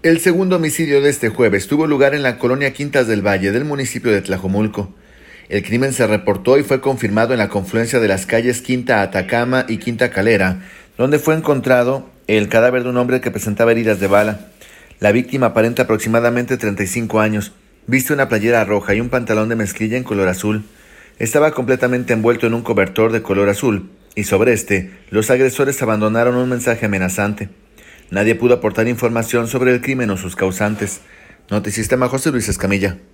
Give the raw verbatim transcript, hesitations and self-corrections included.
El segundo homicidio de este jueves tuvo lugar en la colonia Quintas del Valle del municipio de Tlajomulco. El crimen se reportó y fue confirmado en la confluencia de las calles Quinta Atacama y Quinta Calera, donde fue encontrado el cadáver de un hombre que presentaba heridas de bala. La víctima aparenta aproximadamente treinta y cinco años, viste una playera roja y un pantalón de mezclilla en color azul. Estaba completamente envuelto en un cobertor de color azul, y sobre este, los agresores abandonaron un mensaje amenazante. Nadie pudo aportar información sobre el crimen o sus causantes. Notisistema José Luis Escamilla.